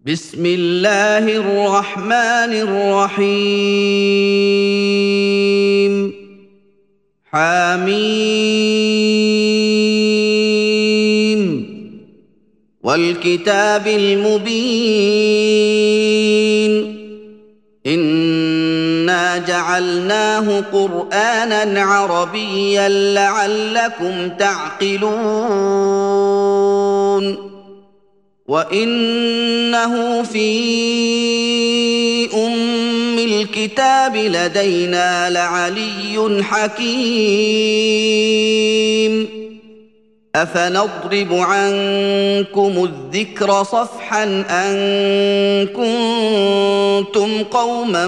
بسم الله الرحمن الرحيم حميم والكتاب المبين إنا جعلناه قرآنا عربيا لعلكم تعقلون وإنه في أم الكتاب لدينا لعلي حكيم أفنضرب عنكم الذكر صفحا أن كنتم قوما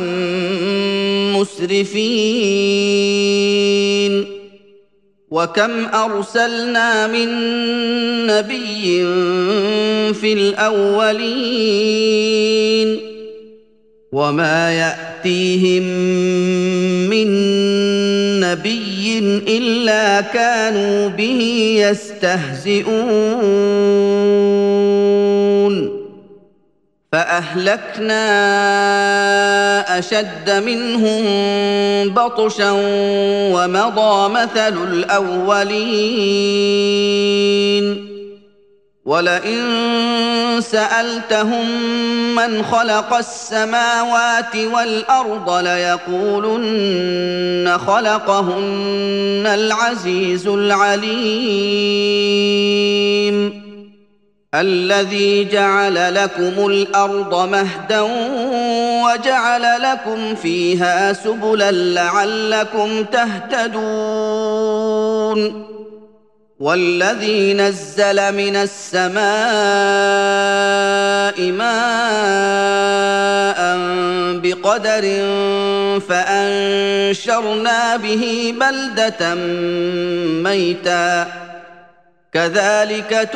مسرفين وكم أرسلنا من نبي في الأولين وما يأتيهم من نبي إلا كانوا به يستهزئون فأهلكنا أشد منهم بطشا ومضى مثل الأولين ولئن سألتهم من خلق السماوات والأرض ليقولن خلقهن العزيز العليم الذي جعل لكم الأرض مهدا وجعل لكم فيها سبلا لعلكم تهتدون والذي نزل من السماء ماء بقدر فأنشرنا به بلدة ميتا كذلك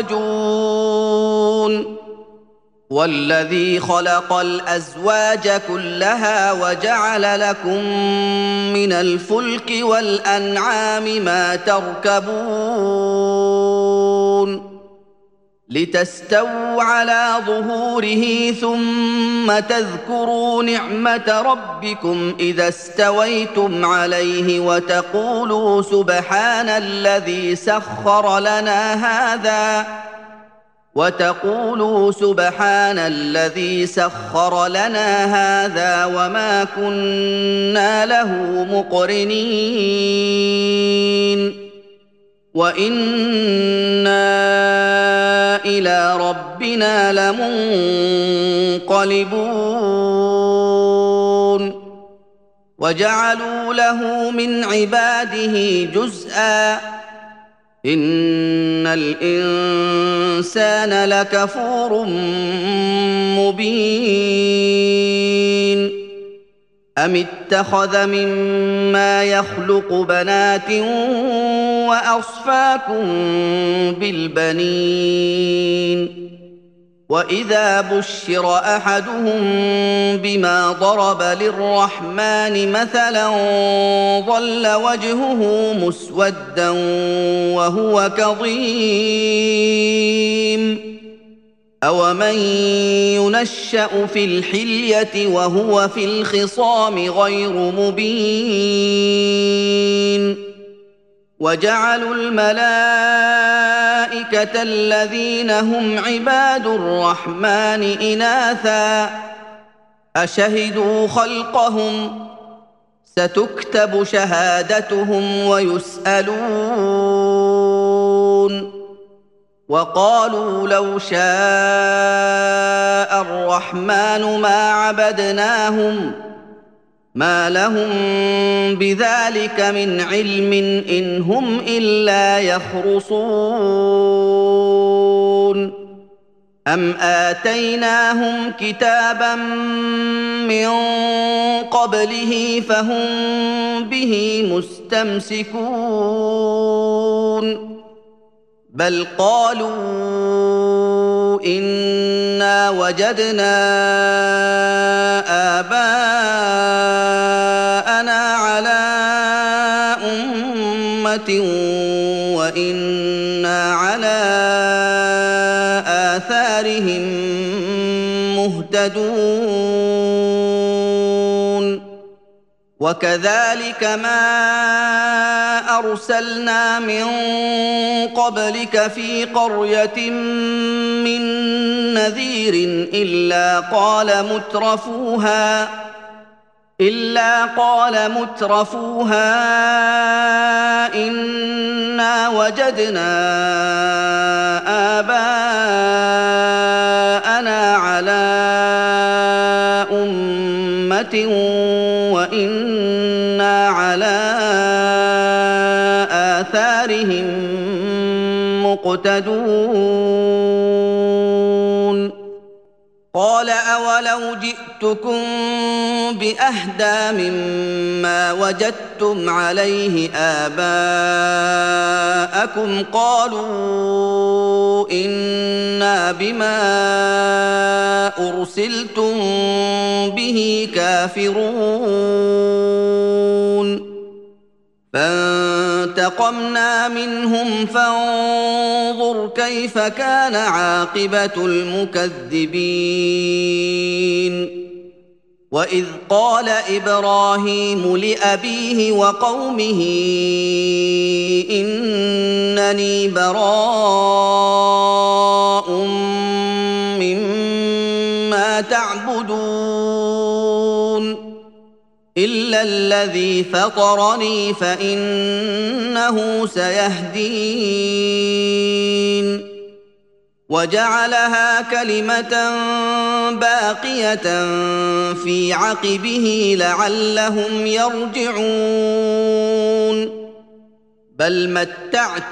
تخرجون والذي خلق الأزواج كلها وجعل لكم من الفلك والأنعام ما تركبون لتستووا على ظهوره ثم تذكروا نعمة ربكم إذا استويتم عليه وتقولوا سبحان الذي سخر لنا هذا وما كنا له مقرنين وإنا إلى ربنا لمنقلبون وجعلوا له من عباده جزءا إن الإنسان لكفور مبين أم اتخذ مما يخلق بنات وأصفاكم بالبنين وإذا بشر أحدهم بما ضرب للرحمن مثلا ظل وجهه مسودا وهو كظيم أومن ينشأ في الحلية وهو في الخصام غير مبين وجعلوا الملائكة الذين هم عباد الرحمن إناثا أشهدوا خلقهم ستكتب شهادتهم ويسألون وقالوا لو شاء الرحمن ما عبدناهم ما لهم بذلك من علم إن هم إلا يخرصون أم آتيناهم كتابا من قبله فهم به مستمسكون بل قالوا إنا وجدنا آباءنا على أمة وإنا على آثارهم مهتدون وكذلك ما أرسلنا من قبلك في قرية من نذير إلا قال مترفوها إنا وجدنا آباءنا على أمة وإنا على آثارهم مقتدون قال أولو جئتكم بأهدى مما وجدتم عليه آباءكم قالوا إنا بما أرسلتم به كافرون فانتقمنا منهم فانظر كيف كان عاقبة المكذبين وإذ قال إبراهيم لأبيه وقومه إنني براء مما تعبدون إلا الذي فطرني فإنه سيهدين وجعلها كلمة باقية في عقبه لعلهم يرجعون بل متعت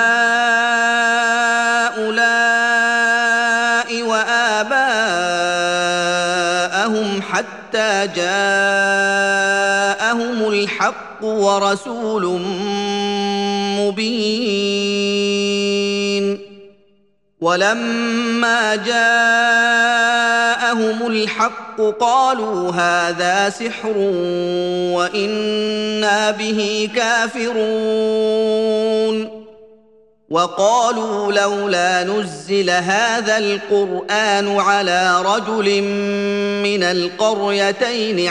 هؤلاء وآباءهم حتى جاءهم الحق ورسول مبين ولما جاءهم الحق قالوا هذا سحر وإنا به كافرون وقالوا لولا نزل هذا القرآن على رجل من القريتين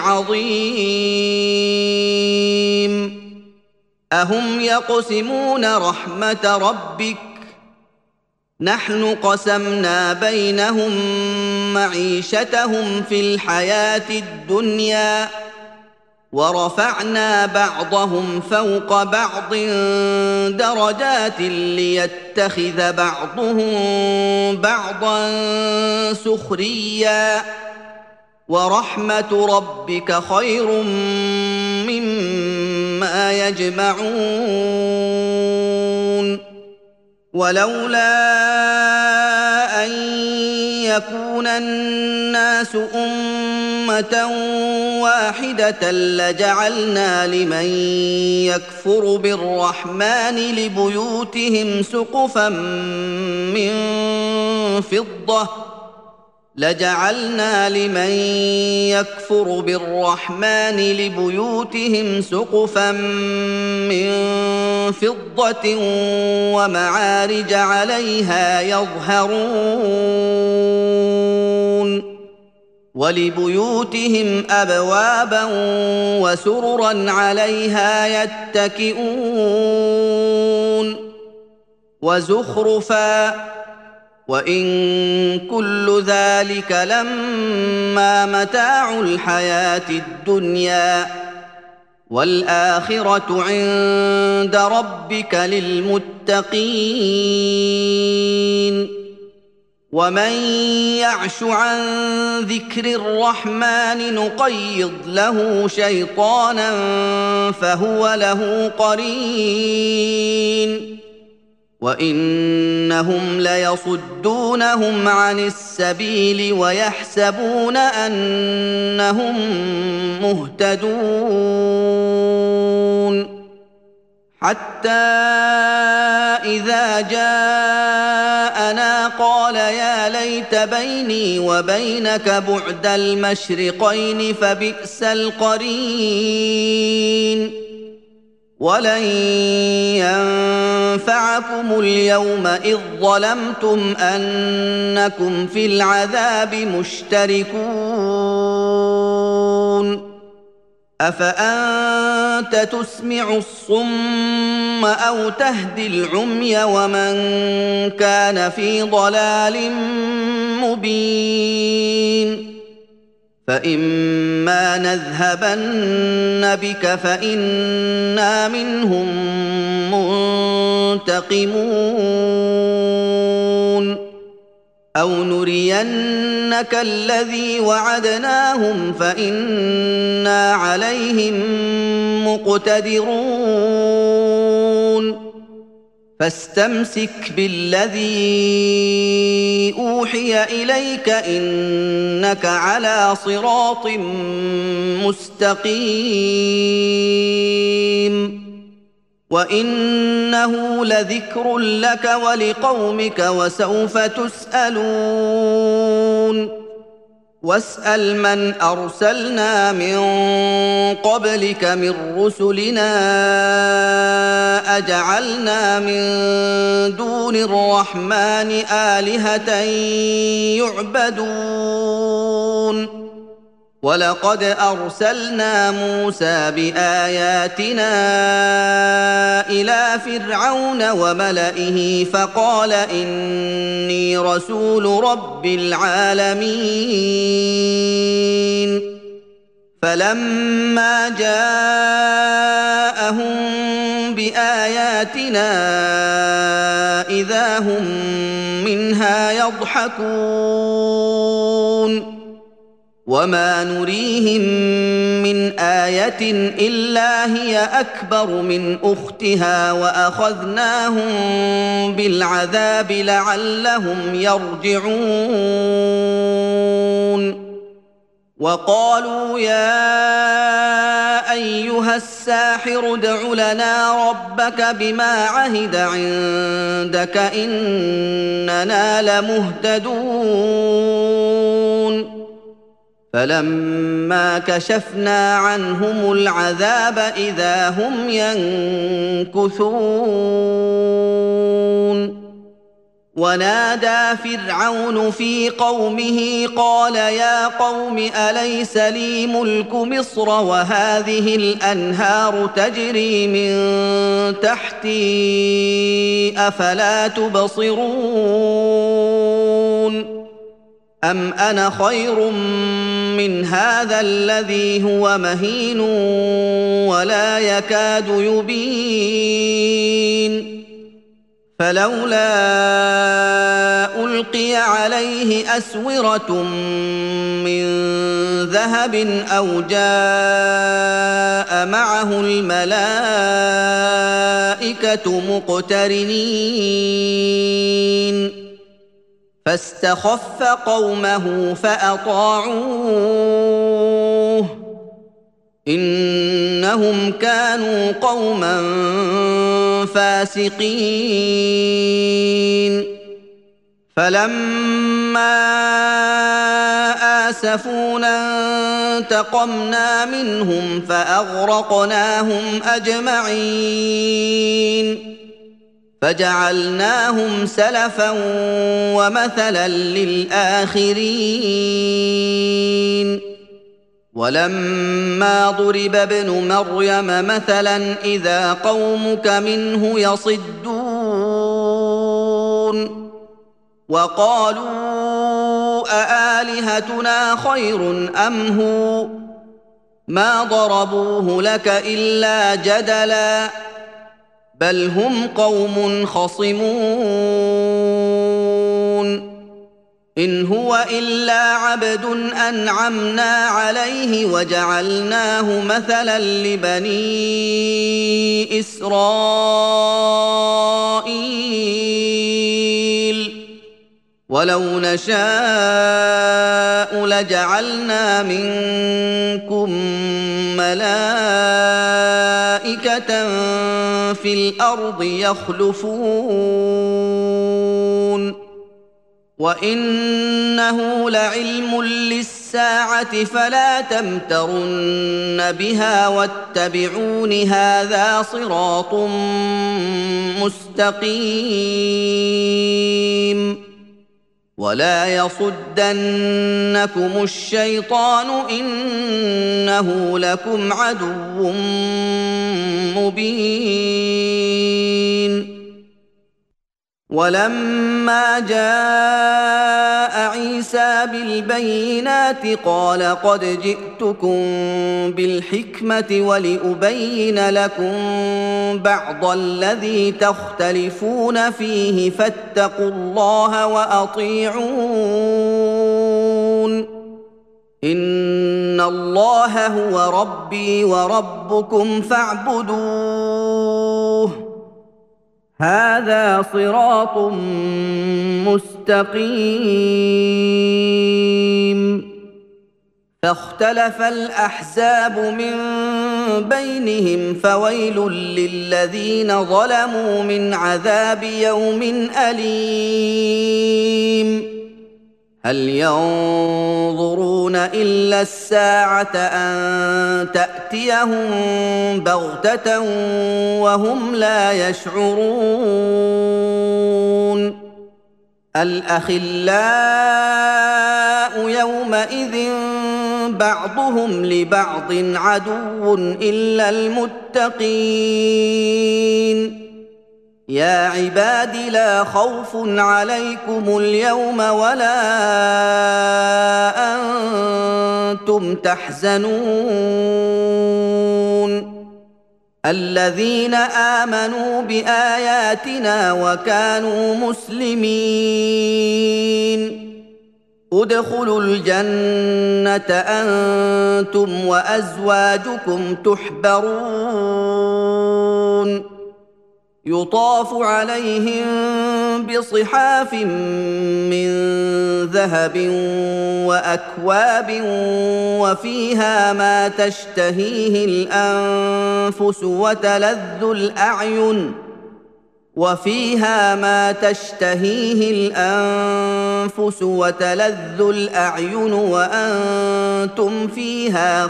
عظيم أهم يقسمون رحمة ربك نحن قسمنا بينهم معيشتهم في الحياة الدنيا ورفعنا بعضهم فوق بعض درجات ليتخذ بعضهم بعضا سخريا ورحمة ربك خير مما يجمعون ولولا أن يكون الناس أمة واحدة لجعلنا لمن يكفر بالرحمن لبيوتهم سقفا من فضة ومعارج عليها يظهرون ولبيوتهم أبوابا وسررا عليها يتكئون وزخرفا وإن كل ذلك لما متاع الحياة الدنيا والآخرة عند ربك للمتقين ومن يعش عن ذكر الرحمن نقيض له شيطانا فهو له قرين وإنهم ليصدونهم عن السبيل ويحسبون أنهم مهتدون حتى إذا جاءنا قال يا ليت بيني وبينك بعد المشرقين فبئس القرين ولن ينفعكم اليوم إذ ظلمتم أنكم في العذاب مشتركون أفأنت تسمع الصم أو تهدي العمي ومن كان في ضلال مبين فإما نذهبن بك فإنا منهم منتقمون أو نرينك الذي وعدناهم فإنا عليهم مقتدرون فاستمسك بالذي أوحي إليك إنك على صراط مستقيم وإنه لذكر لك ولقومك وسوف تسألون واسأل من أرسلنا من قبلك من رسلنا أجعلنا من دون الرحمن آلهة يعبدون ولقد أرسلنا موسى بآياتنا إلى فرعون وملئه فقال إني رسول رب العالمين فلما جاءهم بآياتنا إذا هم منها يضحكون وما نريهم من آية إلا هي أكبر من أختها وأخذناهم بالعذاب لعلهم يرجعون وقالوا يا أيها الساحر ادع لنا ربك بما عهد عندك إننا لمهتدون فلما كشفنا عنهم العذاب إذا هم ينكثون ونادى فرعون في قومه قال يا قوم أليس لي ملك مصر وهذه الأنهار تجري من تحتي أفلا تبصرون أم أنا خير من هذا الذي هو مهين ولا يكاد يبين فلولا ألقي عليه أسورة من ذهب أو جاء معه الملائكة مقترنين فاستخف قومه فأطاعوه إنهم كانوا قوما فاسقين فلما آسفونا انتقمنا منهم فأغرقناهم أجمعين فجعلناهم سلفا ومثلا للآخرين ولما ضرب ابن مريم مثلا إذا قومك منه يصدون وقالوا أآلهتنا خير أم هو ما ضربوه لك إلا جدلا بل هم قوم خصمون إن هو إلا عبد أنعمنا عليه وجعلناه مثلا لبني إسرائيل ولو نشاء لجعلنا منكم ملائكة في الأرض يخلفون وإنه لعلم للساعة الساعة فلا تمترن بها واتبعون هذا صراط مستقيم ولا يصدنكم الشيطان إنه لكم عدو مبين ولما جاء عيسى بالبينات قال قد جئتكم بالحكمة ولأبين لكم بعض الذي تختلفون فيه فاتقوا الله وأطيعون إن الله هو ربي وربكم فاعبدوه هذا صراط مستقيم فاختلف الأحزاب من بينهم فويل للذين ظلموا من عذاب يوم أليم هل ينظرون إلا الساعة أن تأتيهم بغتة وهم لا يشعرون الأخلاء يومئذ بعضهم لبعض عدو إلا المتقين يا عباد لا خوف عليكم اليوم ولا أنتم تحزنون الذين آمنوا بآياتنا وكانوا مسلمين ادخلوا الجنة أنتم وأزواجكم تحبرون يطاف عليهم بصحاف من ذهب وأكواب وفيها ما تشتهيه الأنفس وتلذ الأعين وأنتم فيها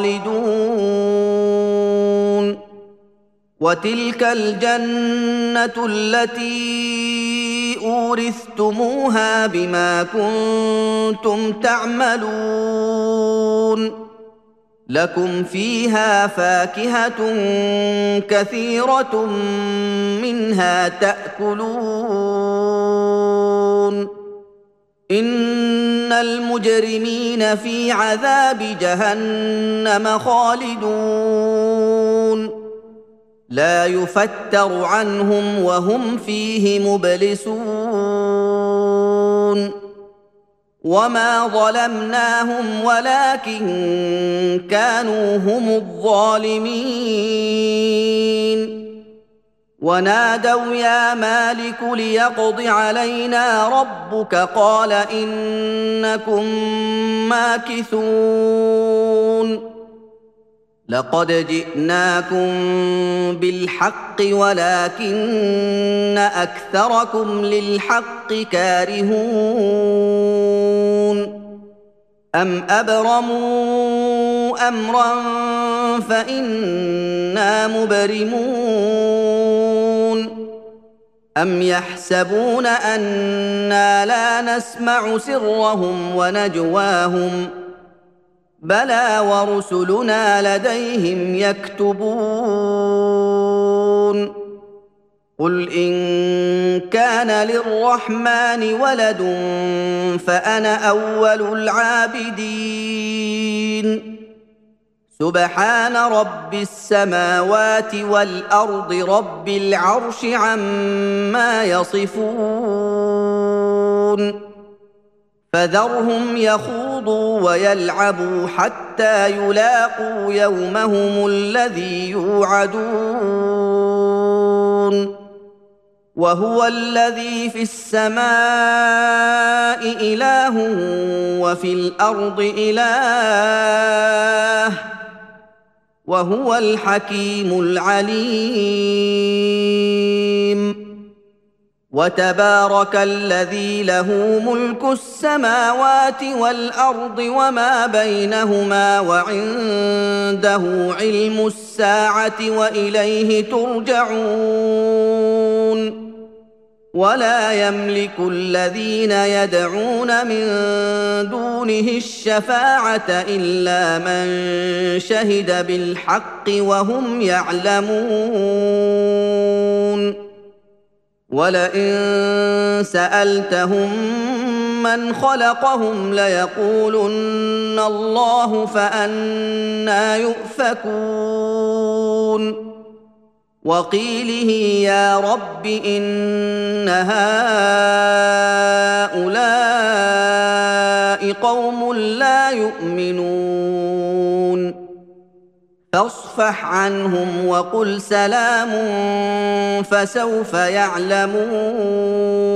خالدون وتلك الجنة التي أورثتموها بما كنتم تعملون لكم فيها فاكهة كثيرة منها تأكلون إن المجرمين في عذاب جهنم خالدون لا يفتر عنهم وهم فيه مبلسون وما ظلمناهم ولكن كانوا هم الظالمين ونادوا يا مالك ليقض علينا ربك قال إنكم ماكثون لقد جئناكم بالحق ولكن أكثركم للحق كارهون أم أبرموا أمرا فإنا مبرمون أم يحسبون أنا لا نسمع سرهم ونجواهم بلى ورسلنا لديهم يكتبون قل إن كان للرحمن ولد فأنا أول العابدين سبحان رب السماوات والأرض رب العرش عما يصفون فذرهم يخوضوا ويلعبوا حتى يلاقوا يومهم الذي يوعدون وهو الذي في السماء إله وفي الأرض إله وهو الحكيم العليم وتبارك الذي له ملك السماوات والارض وما بينهما وعنده علم الساعه واليه ترجعون ولا يملك الذين يدعون من دونه الشفاعه الا من شهد بالحق وهم يعلمون ولئن سالتهم من خلقهم ليقولن الله فانى يؤفكون وقيله يا رب ان هؤلاء قوم لا يؤمنون فاصفح عنهم وقل سلام فسوف يعلمون